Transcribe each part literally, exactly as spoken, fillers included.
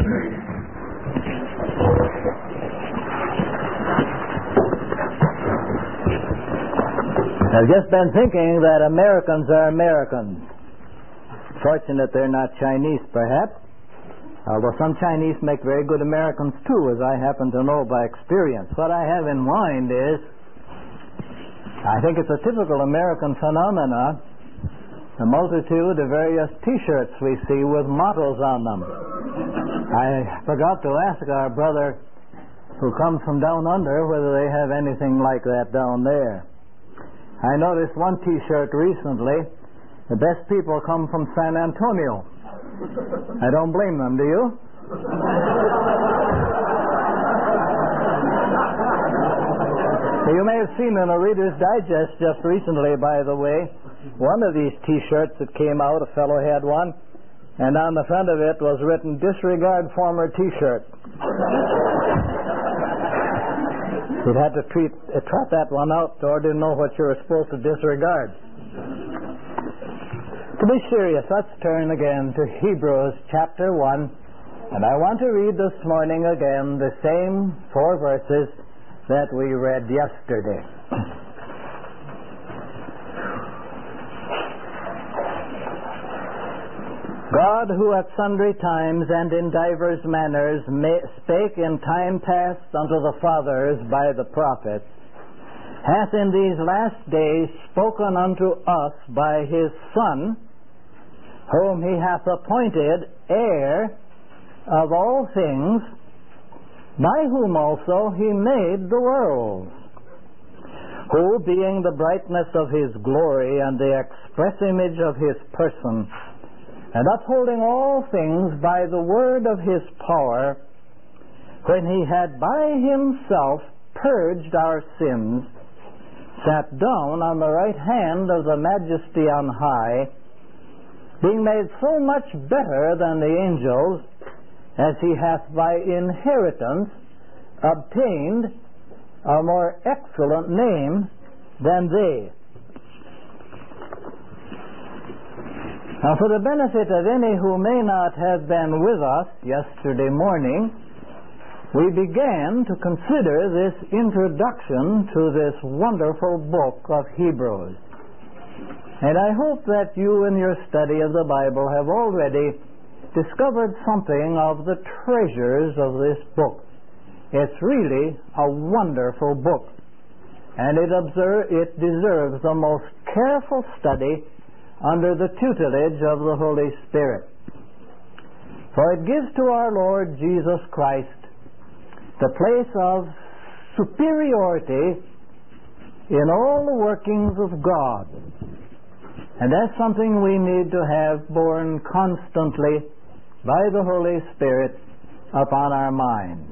I've just been thinking that Americans are Americans. Fortunate they're not Chinese, perhaps. Although some Chinese make very good Americans, too, as I happen to know by experience. What I have in mind is, I think it's a typical American phenomena, the multitude of various T-shirts we see with mottos on them. I forgot to ask our brother who comes from down under whether they have anything like that down there. I noticed one T-shirt recently, the best people come from San Antonio. I don't blame them, do you? You may have seen in a Reader's Digest just recently, by the way, one of these T-shirts that came out, a fellow had one, and on the front of it was written, "Disregard former T-shirt." You'd had to treat, uh, trot that one out or didn't know what you were supposed to disregard. To be serious, let's turn again to Hebrews chapter one, and I want to read this morning again the same four verses that we read yesterday. God, who at sundry times and in divers manners spake in time past unto the fathers by the prophets, hath in these last days spoken unto us by his Son, whom he hath appointed heir of all things, by whom also he made the worlds, who, being the brightness of his glory and the express image of his person, and upholding all things by the word of his power, when he had by himself purged our sins, sat down on the right hand of the Majesty on high, being made so much better than the angels, as he hath by inheritance obtained a more excellent name than they. Now, for the benefit of any who may not have been with us yesterday morning, we began to consider this introduction to this wonderful book of Hebrews. And I hope that you in your study of the Bible have already discovered something of the treasures of this book. It's really a wonderful book, and it, observe, it deserves the most careful study under the tutelage of the Holy Spirit. For it gives to our Lord Jesus Christ the place of superiority in all the workings of God. And that's something we need to have borne constantly by the Holy Spirit upon our minds.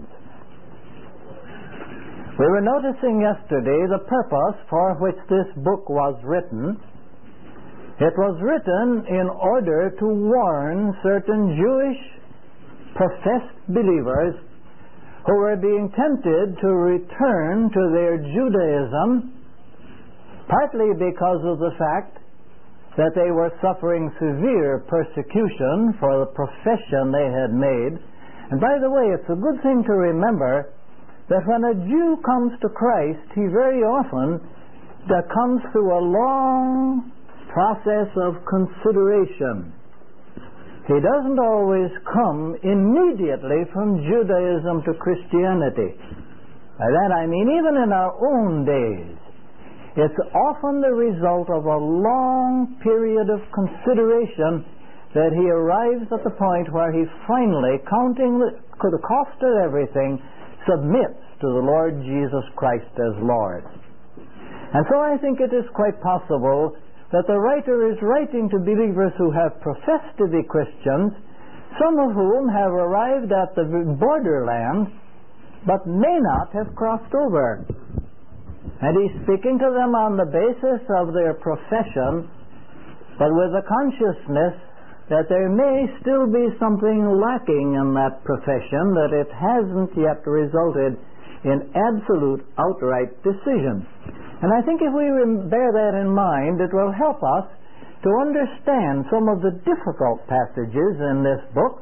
We were noticing yesterday the purpose for which this book was written. It was written in order to warn certain Jewish professed believers who were being tempted to return to their Judaism, partly because of the fact that they were suffering severe persecution for the profession they had made. And by the way, it's a good thing to remember that when a Jew comes to Christ, he very often that comes through a long process of consideration. He doesn't always come immediately from Judaism to Christianity. By that I mean even in our own days, it's often the result of a long period of consideration that he arrives at the point where he finally, counting the, the cost of everything, submits to the Lord Jesus Christ as Lord. And so I think it is quite possible that the writer is writing to believers who have professed to be Christians, some of whom have arrived at the borderland, but may not have crossed over. And he's speaking to them on the basis of their profession, but with the consciousness that there may still be something lacking in that profession, that it hasn't yet resulted in absolute, outright decision. And I think if we bear that in mind, it will help us to understand some of the difficult passages in this book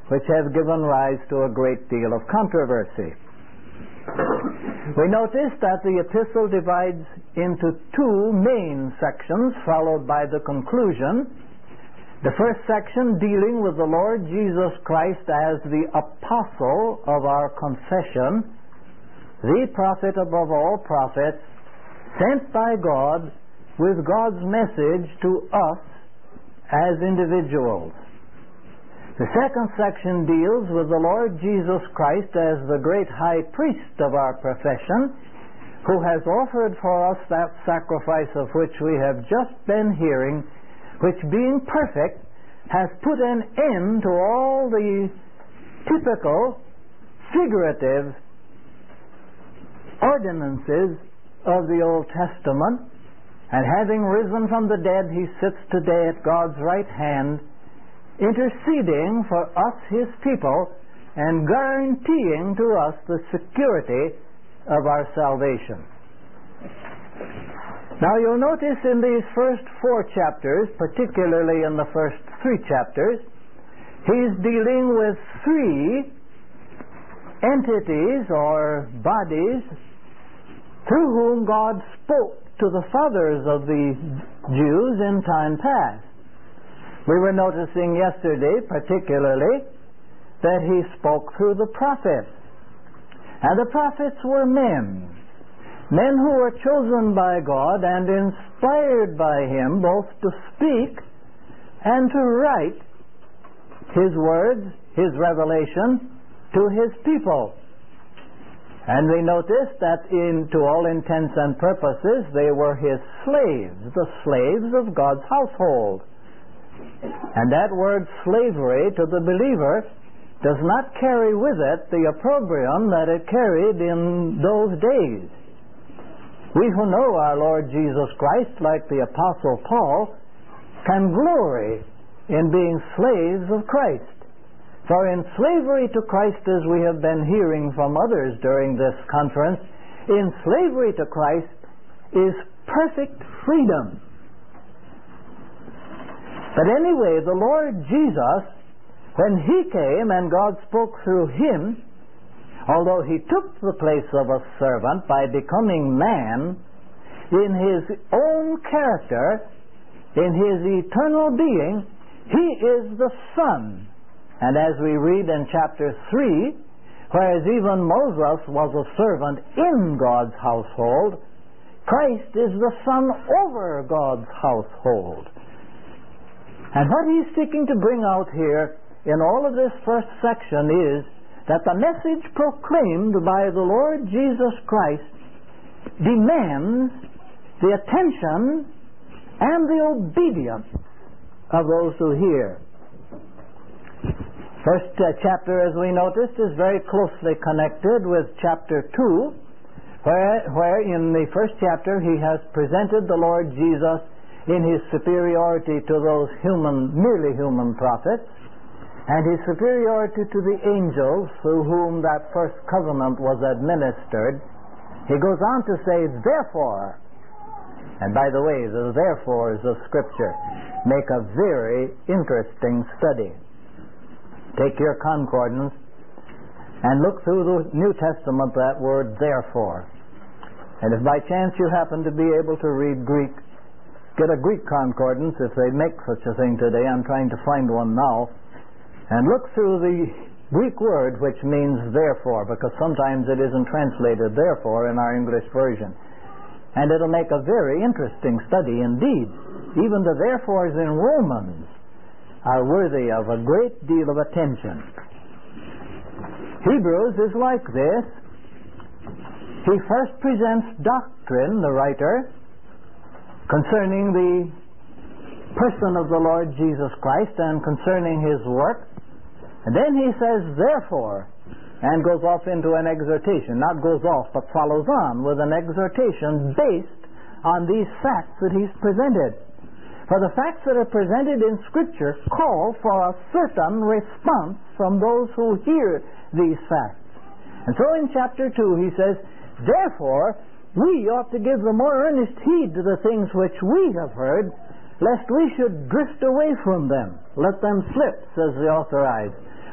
which have given rise to a great deal of controversy. We notice that the epistle divides into two main sections, followed by the conclusion. The first section dealing with the Lord Jesus Christ as the apostle of our confession, the prophet above all prophets, sent by God with God's message to us as individuals. The second section deals with the Lord Jesus Christ as the great high priest of our profession, who has offered for us that sacrifice of which we have just been hearing, which being perfect has put an end to all the typical, figurative ordinances of the Old Testament, and having risen from the dead, he sits today at God's right hand, interceding for us, his people, and guaranteeing to us the security of our salvation. Now you'll notice in these first four chapters, particularly in the first three chapters, he's dealing with three entities or bodies through whom God spoke to the fathers of the Jews in time past. We were noticing yesterday, particularly, that he spoke through the prophets. And the prophets were men. Men who were chosen by God and inspired by him both to speak and to write his words, his revelation, to his people. And we noticed that in, to all intents and purposes, they were his slaves, the slaves of God's household. And that word slavery to the believer does not carry with it the opprobrium that it carried in those days. We who know our Lord Jesus Christ, like the Apostle Paul, can glory in being slaves of Christ. For in slavery to Christ, as we have been hearing from others during this conference, in slavery to Christ is perfect freedom. But anyway, the Lord Jesus, when he came and God spoke through him, although he took the place of a servant by becoming man, in his own character, in his eternal being, he is the Son. And as we read in chapter three, whereas even Moses was a servant in God's household, Christ is the Son over God's household. And what he's seeking to bring out here in all of this first section is that the message proclaimed by the Lord Jesus Christ demands the attention and the obedience of those who hear. First uh, chapter, as we noticed, is very closely connected with chapter two, where, where in the first chapter he has presented the Lord Jesus in his superiority to those human, merely human prophets, and his superiority to the angels through whom that first covenant was administered. He goes on to say, therefore, and by the way, the therefores of Scripture make a very interesting study. Take your concordance and look through the New Testament that word therefore. And if by chance you happen to be able to read Greek, get a Greek concordance if they make such a thing today. I'm trying to find one now. And look through the Greek word which means therefore, because sometimes it isn't translated therefore in our English version. And it'll make a very interesting study indeed. Even the therefores in Romans are worthy of a great deal of attention. Hebrews is like this. He first presents doctrine, the writer, concerning the person of the Lord Jesus Christ and concerning his work. And then he says, therefore, and goes off into an exhortation. Not goes off, but follows on with an exhortation based on these facts that he's presented. For the facts that are presented in Scripture call for a certain response from those who hear these facts. And so in chapter two he says, therefore, we ought to give the more earnest heed to the things which we have heard, lest we should drift away from them. Let them slip, says the Authorized.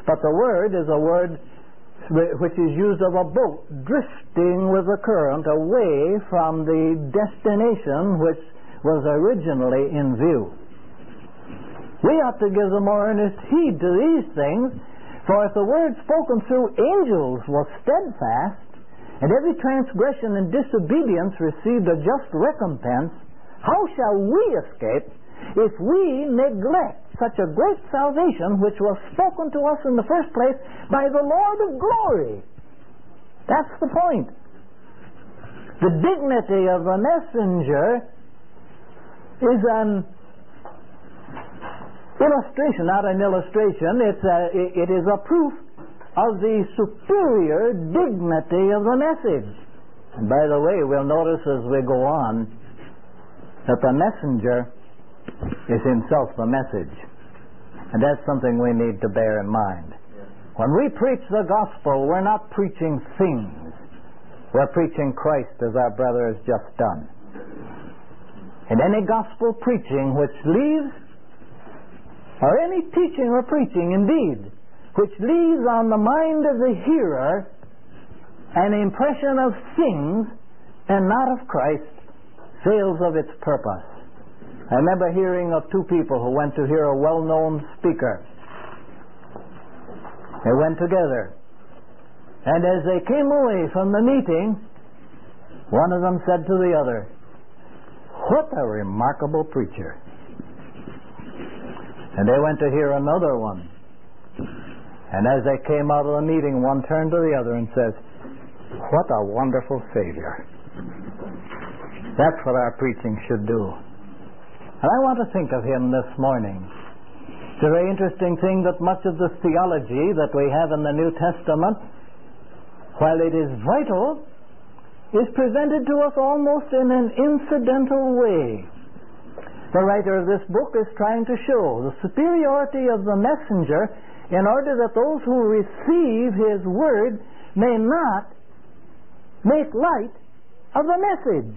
But the word is a word which is used of a boat drifting with the current away from the destination which was originally in view. We ought to give the more earnest heed to these things, for if the word spoken through angels was steadfast, and every transgression and disobedience received a just recompense, how shall we escape if we neglect such a great salvation which was spoken to us in the first place by the Lord of glory? That's the point. The dignity of the messenger is an illustration, not an illustration. It's a, it is a proof of the superior dignity of the message. And by the way, we'll notice as we go on that the messenger is himself the message. And that's something we need to bear in mind. When we preach the gospel, we're not preaching things. We're preaching Christ, as our brother has just done. And any gospel preaching which leaves, or any teaching or preaching indeed, which leaves on the mind of the hearer an impression of things and not of Christ, fails of its purpose. I remember hearing of two people who went to hear a well-known speaker. They went together. And as they came away from the meeting, one of them said to the other, "What a remarkable preacher." And they went to hear another one. And as they came out of the meeting, one turned to the other and says, "What a wonderful Savior." That's what our preaching should do. And I want to think of him this morning. It's a very interesting thing that much of the theology that we have in the New Testament, while it is vital, is presented to us almost in an incidental way. The writer of this book is trying to show the superiority of the messenger in order that those who receive his word may not make light of the message.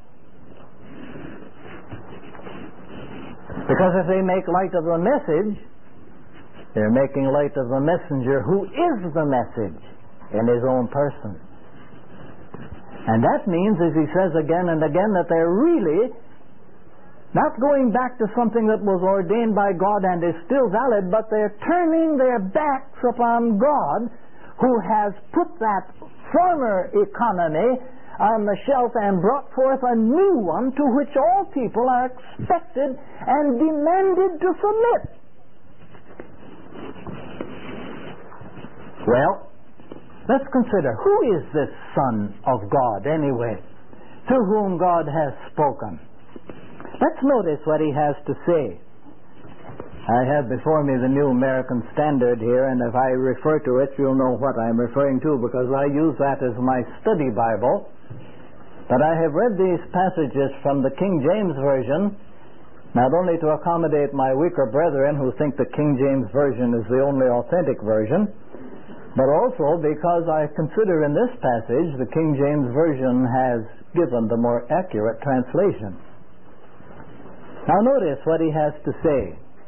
Because if they make light of the message, they're making light of the messenger who is the message in his own person. And that means, as he says again and again, that they're really not going back to something that was ordained by God and is still valid, but they're turning their backs upon God, who has put that former economy on the shelf and brought forth a new one to which all people are expected and demanded to submit. Well, let's consider, who is this Son of God anyway, to whom God has spoken? Let's notice what he has to say. I have before me the New American Standard here, and if I refer to it, you'll know what I'm referring to, because I use that as my study Bible. But I have read these passages from the King James Version, not only to accommodate my weaker brethren who think the King James Version is the only authentic version, but also because I consider in this passage the King James Version has given the more accurate translation. Now notice what he has to say.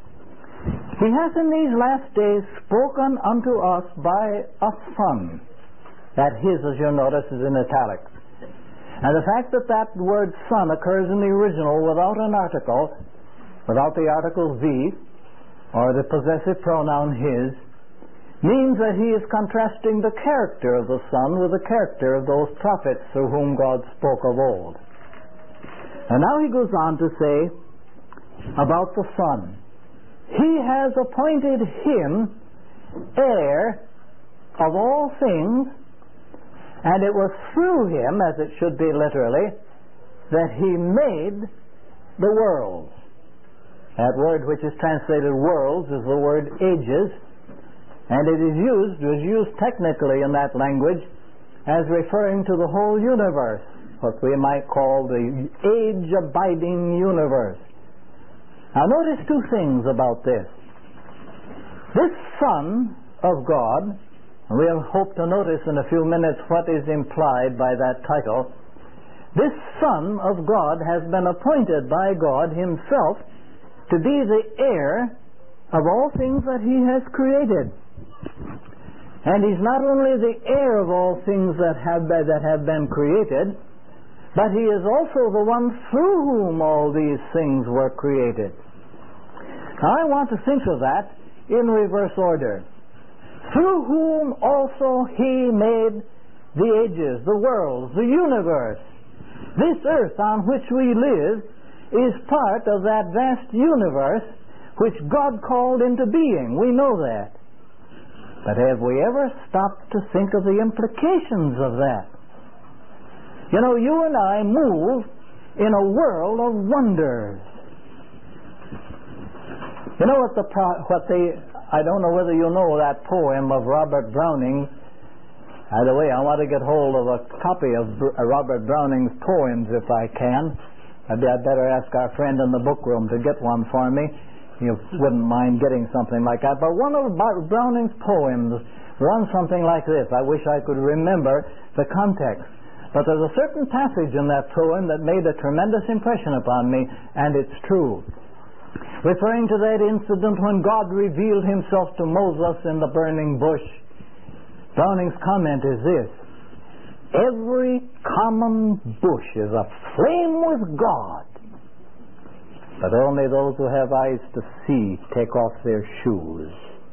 He has in these last days spoken unto us by a Son. That his, as you'll notice, is in italics. And the fact that that word Son occurs in the original without an article, without the article the, or the possessive pronoun his, means that he is contrasting the character of the Son with the character of those prophets through whom God spoke of old. And now he goes on to say about the Son, he has appointed him heir of all things, and it was through him, as it should be literally, that he made the worlds. That word which is translated worlds is the word ages, and it is used, was used technically in that language as referring to the whole universe, what we might call the age-abiding universe. Now notice two things about this. This Son of God, we'll hope to notice in a few minutes what is implied by that title. This Son of God has been appointed by God himself to be the heir of all things that he has created. And He's not only the heir of all things that have been, that have been created, but He is also the one through whom all these things were created. Now I want to think of that in reverse order. Through whom also He made the ages, the worlds, the universe. This earth on which we live is part of that vast universe which God called into being. We know that. But have we ever stopped to think of the implications of that? You know, you and I move in a world of wonders. You know what the what the I don't know whether you know that poem of Robert Browning. By the way, I want to get hold of a copy of Robert Browning's poems if I can. Maybe I'd better ask our friend in the book room to get one for me. You wouldn't mind getting something like that. But one of Browning's poems runs something like this. I wish I could remember the context. But there's a certain passage in that poem that made a tremendous impression upon me, and it's true. Referring to that incident when God revealed Himself to Moses in the burning bush, Browning's comment is this: every common bush is aflame with God, but only those who have eyes to see take off their shoes.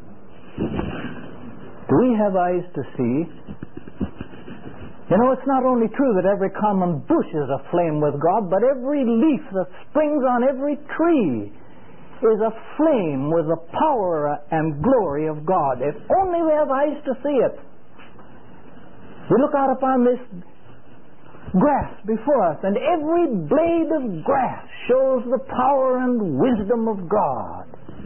Do we have eyes to see? You know, it's not only true that every common bush is aflame with God, but every leaf that springs on every tree is aflame with the power and glory of God. If only we have eyes to see it. We look out upon this grass before us, and every blade of grass shows the power and wisdom of God.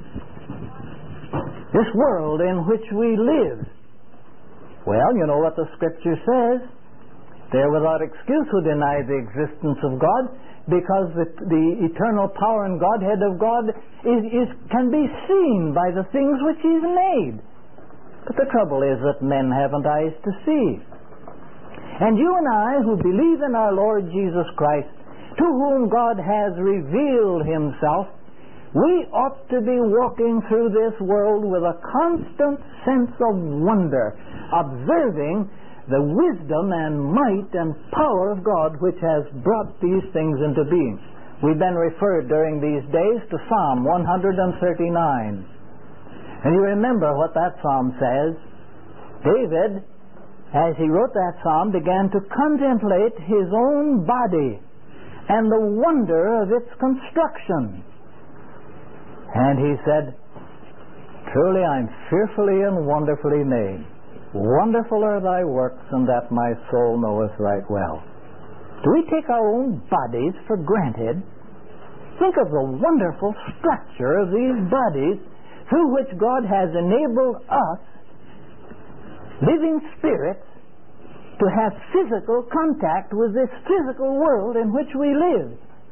This world in which we live, well, you know what the Scripture says. They're without excuse who deny the existence of God, because the, the eternal power and Godhead of God is, is, can be seen by the things which He's made. But the trouble is that men haven't eyes to see. And you and I, who believe in our Lord Jesus Christ, to whom God has revealed Himself, we ought to be walking through this world with a constant sense of wonder, observing the wisdom and might and power of God which has brought these things into being. We've been referred during these days to Psalm one thirty-nine. And you remember what that psalm says. David, as he wrote that psalm, began to contemplate his own body and the wonder of its construction. And he said, truly I'm fearfully and wonderfully made. Wonderful are thy works, and that my soul knoweth right well. Do we take our own bodies for granted? Think of the wonderful structure of these bodies through which God has enabled us, living spirits, to have physical contact with this physical world in which we live.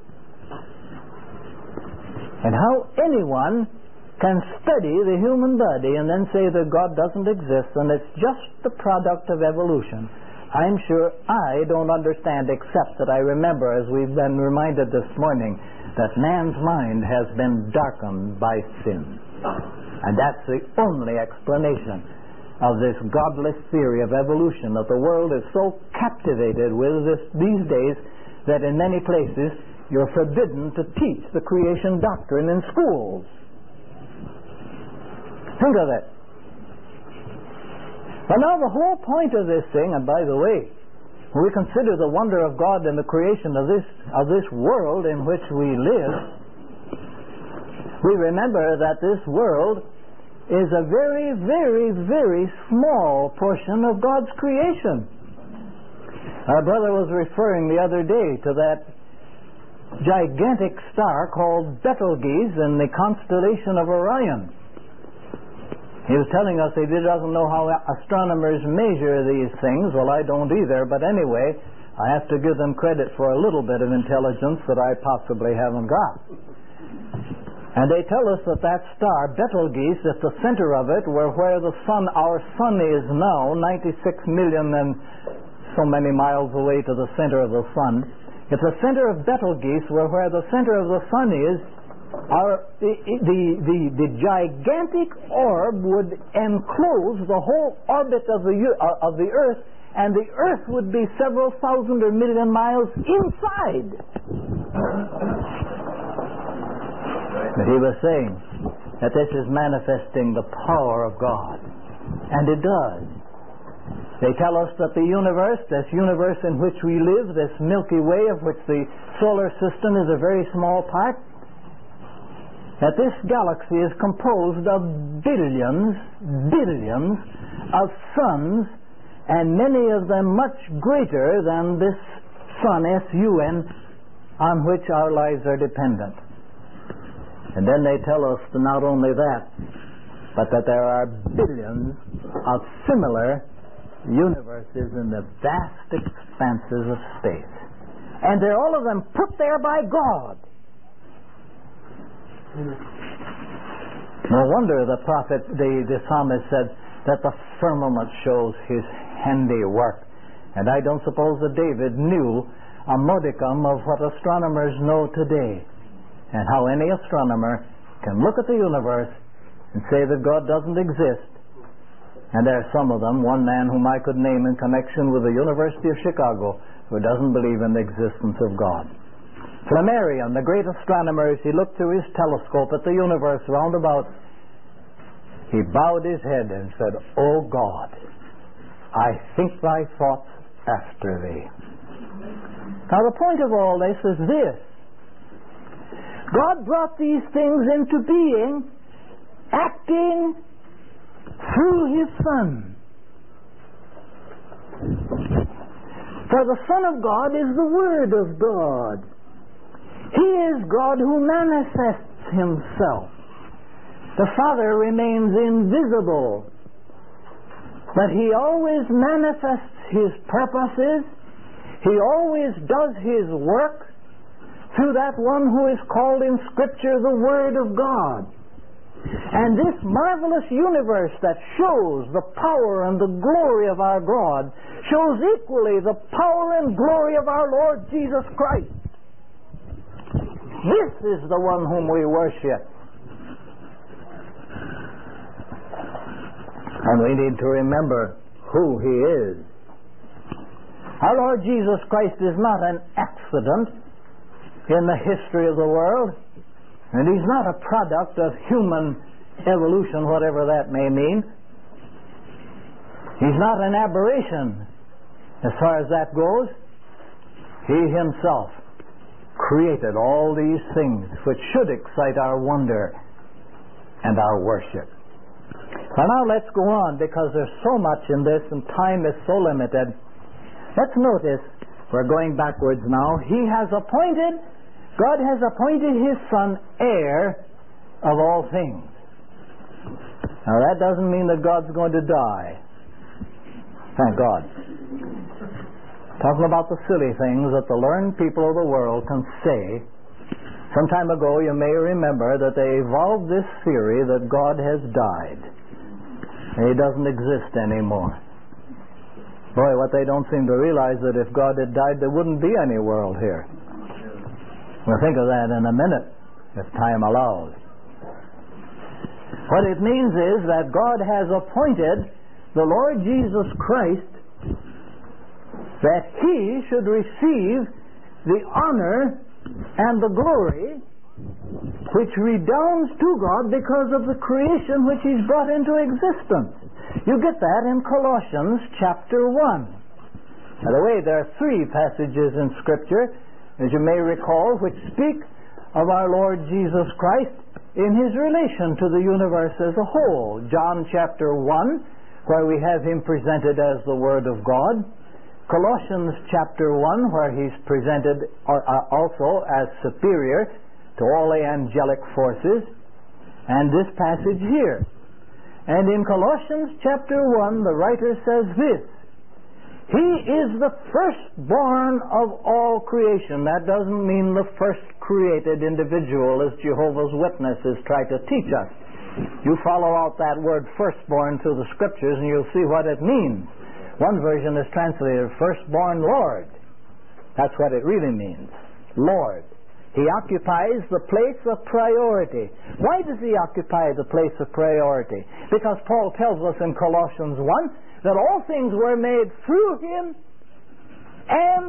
And how anyone can study the human body and then say that God doesn't exist and it's just the product of evolution. I'm sure I don't understand, except that I remember, as we've been reminded this morning, that man's mind has been darkened by sin. And that's the only explanation of this godless theory of evolution that the world is so captivated with this, these days that in many places you're forbidden to teach the creation doctrine in schools. Think of it. But now the whole point of this thing, and by the way, when we consider the wonder of God and the creation of this of this world in which we live, we remember that this world is a very, very, very small portion of God's creation. Our brother was referring the other day to that gigantic star called Betelgeuse in the constellation of Orion. He was telling us he doesn't know how astronomers measure these things. Well, I don't either, but anyway, I have to give them credit for a little bit of intelligence that I possibly haven't got. And they tell us that that star, Betelgeuse, at the center of it, where where the sun, our sun is now, ninety-six million and so many miles away to the center of the sun, at the center of Betelgeuse, where where the center of the sun is, our, the, the, the, the gigantic orb would enclose the whole orbit of the, uh, of the Earth, and the Earth would be several thousand or million miles inside. But he was saying that this is manifesting the power of God. And it does. They tell us that the universe, this universe in which we live, this Milky Way of which the solar system is a very small part, that this galaxy is composed of billions, billions of suns, and many of them much greater than this sun, S U N, on which our lives are dependent. And then they tell us not only that, but that there are billions of similar universes in the vast expanses of space. And they're all of them put there by God. No wonder the prophet, the, the psalmist said that the firmament shows his handiwork. And I don't suppose that David knew a modicum of what astronomers know today, and how any astronomer can look at the universe and say that God doesn't exist. And there are some of them, one man whom I could name in connection with the University of Chicago, who doesn't believe in the existence of God. Flammarion, the great astronomer, as he looked through his telescope at the universe round about, he bowed his head and said, "O God, I think thy thoughts after thee." Now the point of all this is this: God brought these things into being, acting through His Son. For the Son of God is the Word of God. He is God who manifests Himself. The Father remains invisible, but He always manifests His purposes. He always does His work through that one who is called in Scripture the Word of God. And this marvelous universe that shows the power and the glory of our God shows equally the power and glory of our Lord Jesus Christ. This is the one whom we worship. And we need to remember who He is. Our Lord Jesus Christ is not an accident in the history of the world, and He's not a product of human evolution, whatever that may mean. He's not an aberration as far as that goes. He Himself created all these things which should excite our wonder and our worship. Well, now let's go on, because there's so much in this and time is so limited. Let's notice, we're going backwards now. He has appointed, God has appointed His Son heir of all things. Now that doesn't mean that God's going to die. Thank God. Talking about the silly things that the learned people of the world can say. Some time ago, you may remember that they evolved this theory that God has died. He doesn't exist anymore. Boy, what they don't seem to realize that if God had died, there wouldn't be any world here. We'll think of that in a minute, if time allows. What it means is that God has appointed the Lord Jesus Christ that He should receive the honor and the glory which redounds to God because of the creation which He's brought into existence. You get that in Colossians chapter one. By the way, there are three passages in Scripture, as you may recall, which speak of our Lord Jesus Christ in His relation to the universe as a whole. John chapter one, where we have Him presented as the Word of God. Colossians chapter one, where He's presented also as superior to all the angelic forces. And this passage here. And in Colossians chapter one, the writer says this: He is the firstborn of all creation. That doesn't mean the first created individual, as Jehovah's Witnesses try to teach us. You follow out that word firstborn through the Scriptures and you'll see what it means. One version is translated firstborn Lord. That's what it really means. Lord. He occupies the place of priority. Why does he occupy the place of priority? Because Paul tells us in Colossians one that all things were made through him and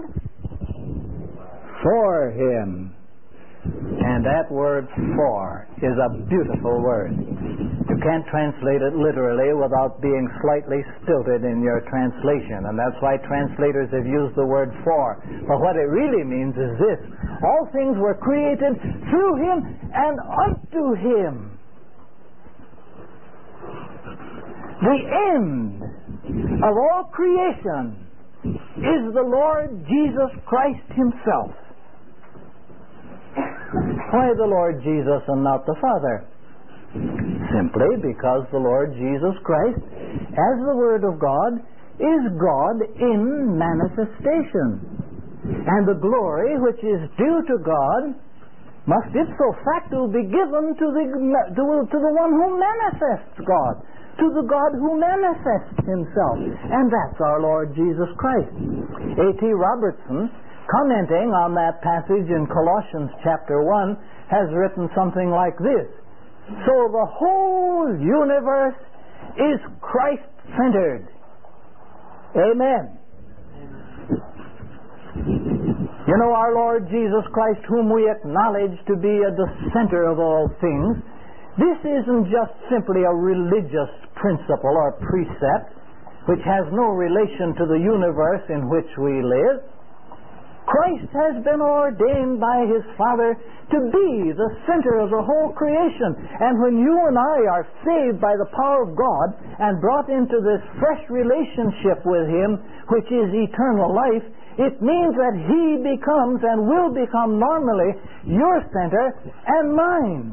for him. And that word "for" is a beautiful word. You can't translate it literally without being slightly stilted in your translation, and that's why translators have used the word "for." But what it really means is this: all things were created through him and unto him. The end of all creation is the Lord Jesus Christ himself. Why the Lord Jesus and not the Father? Simply because the Lord Jesus Christ, as the Word of God, is God in manifestation. And the glory which is due to God must ipso facto be given to the, to, to the one who manifests God, to the God who manifests himself. And that's our Lord Jesus Christ. A T Robertson, commenting on that passage in Colossians chapter one, has written something like this: so the whole universe is Christ-centered. Amen. You know, our Lord Jesus Christ, whom we acknowledge to be at the center of all things, this isn't just simply a religious principle or precept which has no relation to the universe in which we live. Christ has been ordained by his Father to be the center of the whole creation. And when you and I are saved by the power of God and brought into this fresh relationship with him, which is eternal life, it means that he becomes and will become normally your center and mine.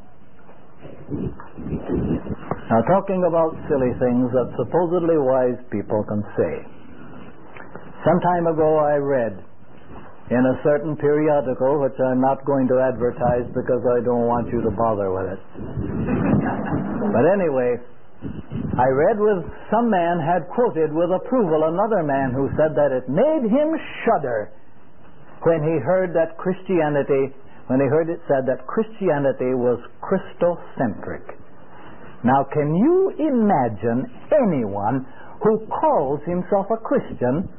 Now, talking about silly things that supposedly wise people can say. Some time ago I read in a certain periodical, which I'm not going to advertise because I don't want you to bother with it. But anyway, I read with some man had quoted with approval another man who said that it made him shudder when he heard that Christianity, when he heard it said that Christianity was Christocentric. Now, can you imagine anyone who calls himself a Christian?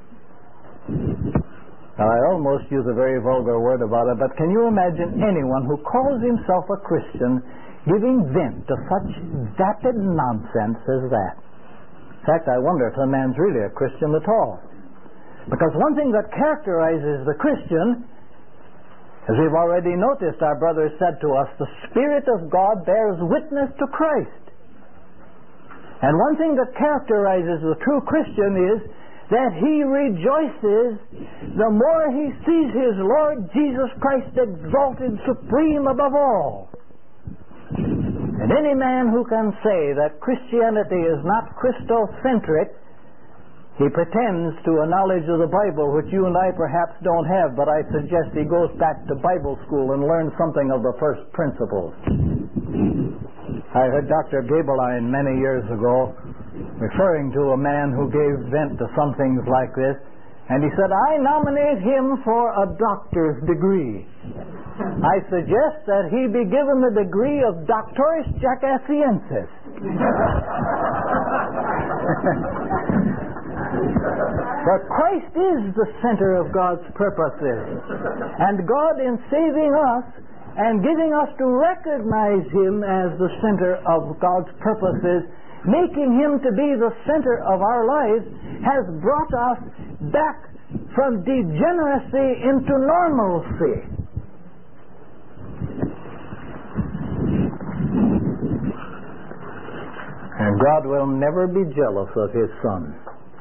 Now, I almost use a very vulgar word about it, but can you imagine anyone who calls himself a Christian giving vent to such vapid nonsense as that? In fact, I wonder if the man's really a Christian at all. Because one thing that characterizes the Christian, as we've already noticed, our brother said to us, the Spirit of God bears witness to Christ. And one thing that characterizes the true Christian is that he rejoices the more he sees his Lord Jesus Christ exalted supreme above all. And any man who can say that Christianity is not Christocentric, he pretends to a knowledge of the Bible which you and I perhaps don't have, but I suggest he goes back to Bible school and learns something of the first principles. I heard Doctor Gabeline many years ago referring to a man who gave vent to some things like this, and he said, I nominate him for a doctor's degree. I suggest that he be given the degree of Doctoris Jackassiensis. But Christ is the center of God's purposes, and God, in saving us and giving us to recognize him as the center of God's purposes, making him to be the center of our lives, has brought us back from degeneracy into normalcy. And God will never be jealous of his Son.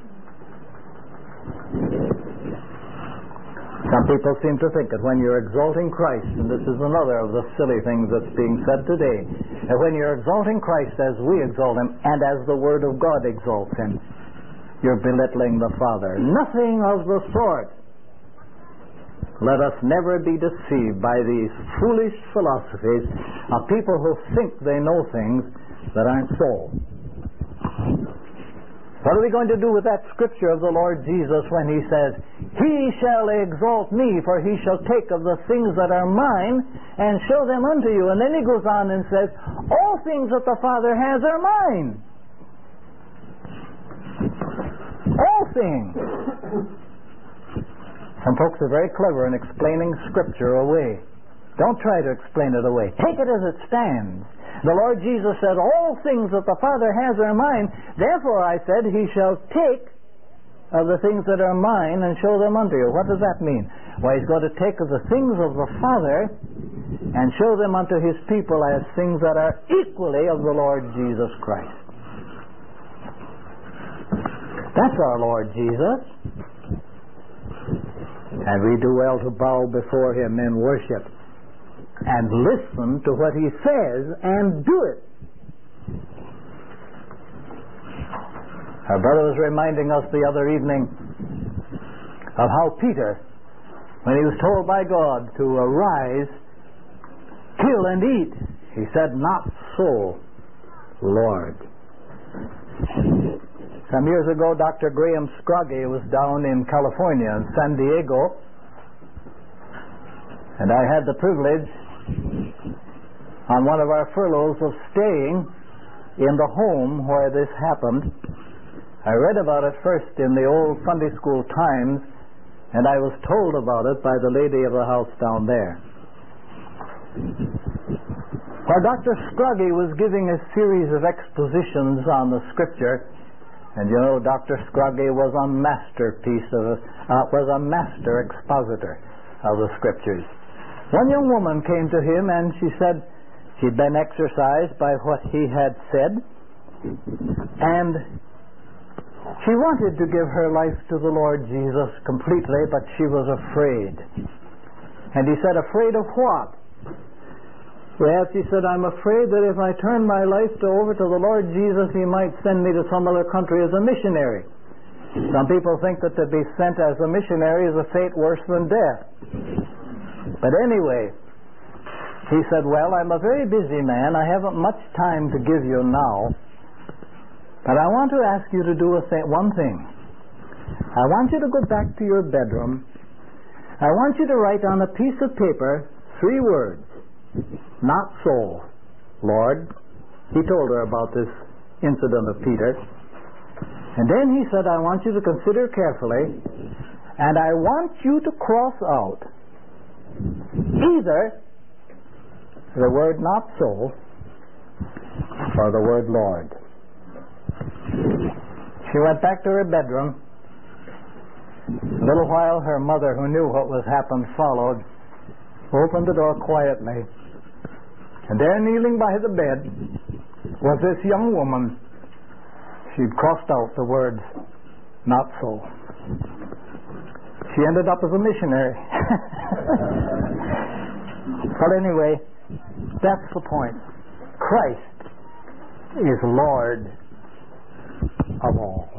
Some people seem to think that when you're exalting Christ, and this is another of the silly things that's being said today, that when you're exalting Christ as we exalt him and as the Word of God exalts him, you're belittling the Father. Nothing of the sort. Let us never be deceived by these foolish philosophies of people who think they know things that aren't so. What are we going to do with that scripture of the Lord Jesus when he says, He shall exalt me, for he shall take of the things that are mine and show them unto you. And then he goes on and says, all things that the Father has are mine. All things. Some folks are very clever in explaining scripture away. Don't try to explain it away. Take it as it stands. The Lord Jesus said, all things that the Father has are mine. Therefore, I said, he shall take of the things that are mine and show them unto you. What does that mean? Well, he's going to take of the things of the Father and show them unto his people as things that are equally of the Lord Jesus Christ. That's our Lord Jesus. And we do well to bow before him in worship and listen to what he says and do it. Our brother was reminding us the other evening of how Peter, when he was told by God to arise, kill and eat, he said, not so, Lord. Some years ago, Doctor Graham Scroggie was down in California, in San Diego, and I had the privilege on one of our furloughs of staying in the home where this happened. I read about it first in the old Sunday School Times, and I was told about it by the lady of the house down there. While Doctor Scroggie was giving a series of expositions on the Scripture, and you know, Doctor Scroggie was a masterpiece of, uh, was a master expositor of the Scriptures. One young woman came to him and she said she'd been exercised by what he had said, and she wanted to give her life to the Lord Jesus completely, but she was afraid. And he said, afraid of what? Well, she said, I'm afraid that if I turn my life to, over to the Lord Jesus, he might send me to some other country as a missionary. Some people think that to be sent as a missionary is a fate worse than death. But anyway, he said, well, I'm a very busy man. I haven't much time to give you now. But I want to ask you to do a th- one thing. I want you to go back to your bedroom. I want you to write on a piece of paper three words. Not so, Lord. He told her about this incident of Peter. And then he said, I want you to consider carefully, and I want you to cross out either the word not so or the word Lord. She went back to her bedroom. A little while, her mother, who knew what was happened, followed, opened the door quietly, and there, kneeling by the bed, was this young woman. She'd crossed out the words not so. She ended up as a missionary. But anyway, that's the point. Christ is Lord of all.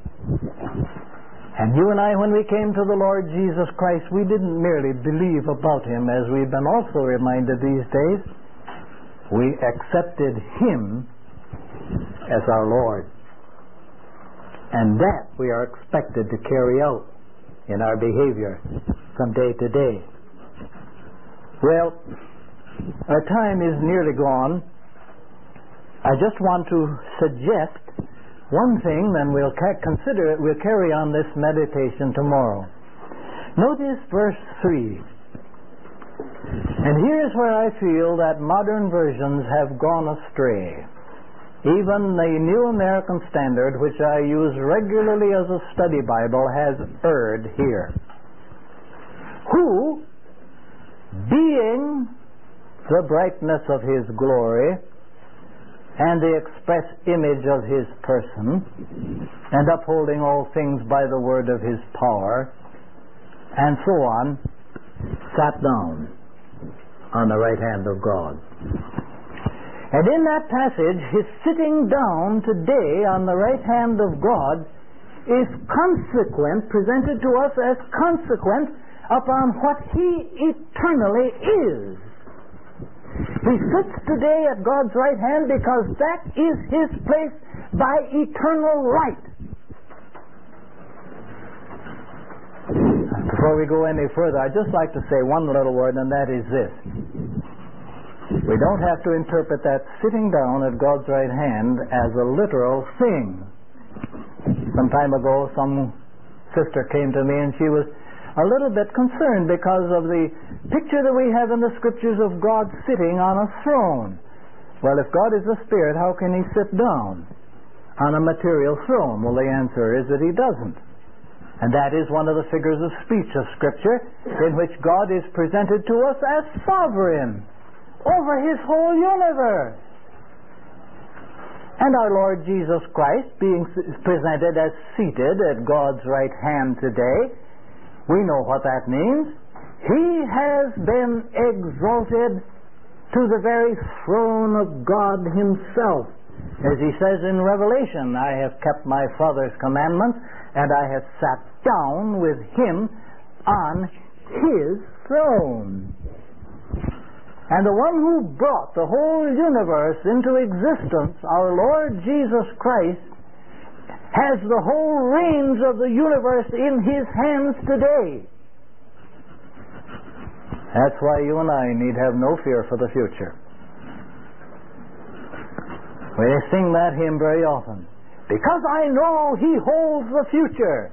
And you and I, when we came to the Lord Jesus Christ, we didn't merely believe about him, as we've been also reminded these days. We accepted him as our Lord. And that we are expected to carry out in our behavior from day to day. Well, our time is nearly gone. I just want to suggest one thing, then we'll ca- consider it. We'll carry on this meditation tomorrow. Notice verse three. And here's where I feel that modern versions have gone astray. Even the New American Standard, which I use regularly as a study Bible, has erred here. Who, being the brightness of his glory and the express image of his person, and upholding all things by the word of his power, and so on, sat down on the right hand of God. And in that passage, his sitting down today on the right hand of God is consequent, presented to us as consequent upon what he eternally is. He sits today at God's right hand because that is his place by eternal right. Before we go any further, I'd just like to say one little word, and that is this. We don't have to interpret that sitting down at God's right hand as a literal thing. Some time ago, some sister came to me, and she was a little bit concerned because of the picture that we have in the Scriptures of God sitting on a throne. Well, if God is a spirit, how can He sit down on a material throne? Well, the answer is that He doesn't. And that is one of the figures of speech of Scripture, in which God is presented to us as sovereign over His whole universe. And our Lord Jesus Christ, being presented as seated at God's right hand today, we know what that means. He has been exalted to the very throne of God Himself. As He says in Revelation, I have kept my Father's commandments, and I have sat down with Him on His throne. And the one who brought the whole universe into existence, our Lord Jesus Christ, has the whole reins of the universe in His hands today. That's why you and I need have no fear for the future. We sing that hymn very often. Because I know He holds the future.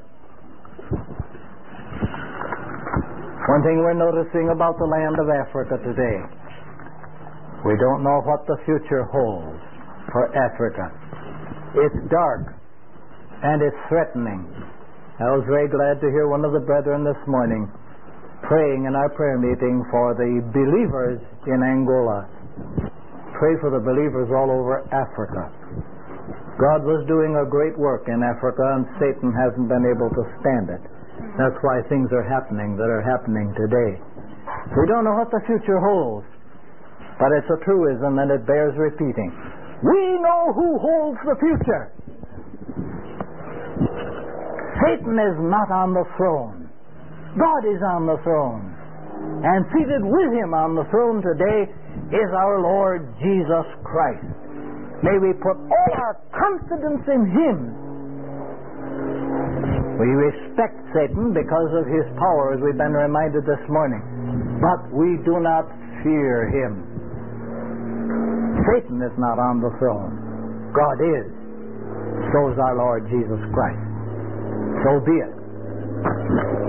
One thing we're noticing about the land of Africa today, we don't know what the future holds for Africa. It's dark and it's threatening. I was very glad to hear one of the brethren this morning praying in our prayer meeting for the believers in Angola. Pray for the believers all over Africa. God was doing a great work in Africa, and Satan hasn't been able to stand it. That's why things are happening that are happening today. We don't know what the future holds, but it's a truism and it bears repeating. We know who holds the future. Satan is not on the throne. God is on the throne. And seated with Him on the throne today is our Lord Jesus Christ. May we put all our confidence in Him. We respect Satan because of his power, as we've been reminded this morning. But we do not fear him. Satan is not on the throne. God is. So is our Lord Jesus Christ. So be it.